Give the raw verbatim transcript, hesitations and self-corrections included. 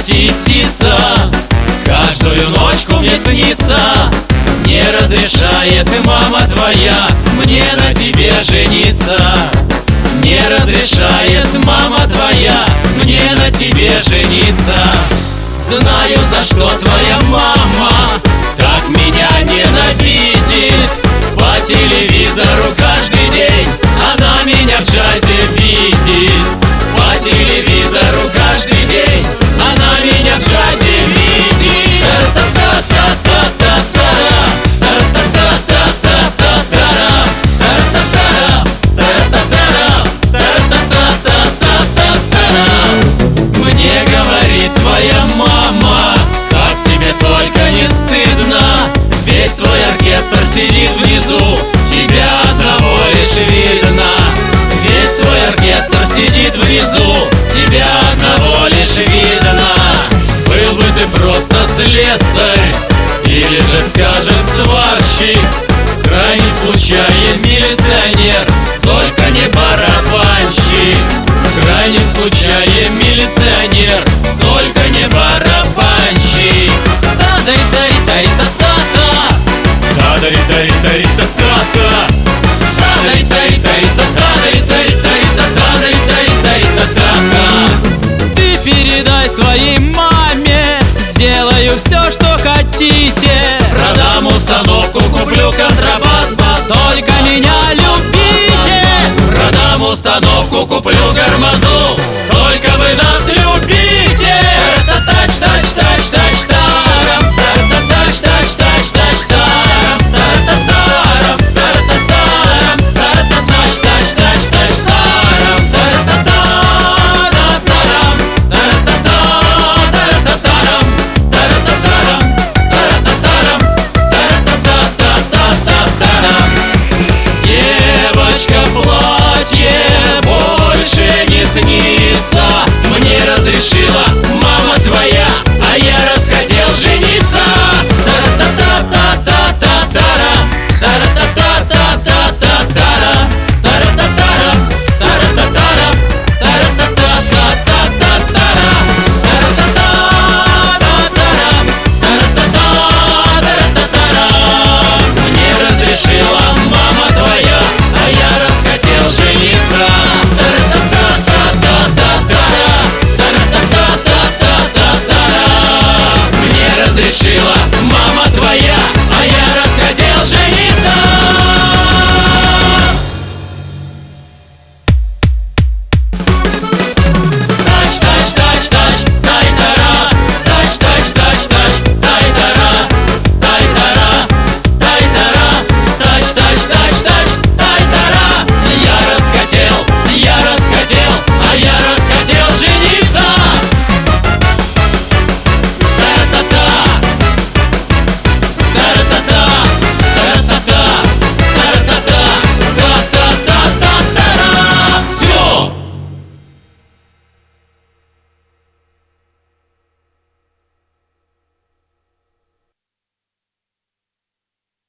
лисица, каждую ночку мне снится. Не разрешает мама твоя мне на тебе жениться. Не разрешает мама твоя мне на тебе жениться. Знаю, за что твоя мама так меня ненавидит. По телевизору каждый день она меня в джазе видит. По телевизору каждый день она меня в джазе видит. Мне говорит твоя мама, как тебе только не стыдно. Весь твой оркестр сидит внизу, тебя одного лишь видно. Весь твой оркестр сидит внизу, тебя одного лишь видно. Был бы ты просто слесарь, или же, скажем, сварщик, в крайнем случае милиционер, только не барабанщик. В крайнем случае милиционер, только не барабанщик. Та-дай-дай-дай-та-та-та, та-дай-дай-дай-та-та-та, та-дай-дай-дай-та-та-дай-дай-дай-та-та-та. Ты передай своей маме, сделаю все, что хотите. Продам установку, куплю контрабас, бас, только меня любите. Продам установку, куплю гармозу, только вы нас любите. Тач тач тач тач тарам, тач тач тач тач тарам, тарататарам, тарататарам, тач тач тач тач тарам, тарататарам, тарататарам, тарататарам, тарататарам, тарататарам. Девочка, платье больше не снится. Мне разрешила мама твоя, а я расхотел жениться. Тара-та-та-та-та-та-тара, тара-та-та-та-та-та-тара, тара-та-тара, тара-та-тара, тара-та-та-та-та-та-тара, тара-та-та-та-тарам, тара-та-та-та-та-та-тара. Мне разрешила мама твоя, а я расхотел жениться. Тара-та-та-та-та-та-тара, тара-та-та-та-та-та-тара. Мне разрешила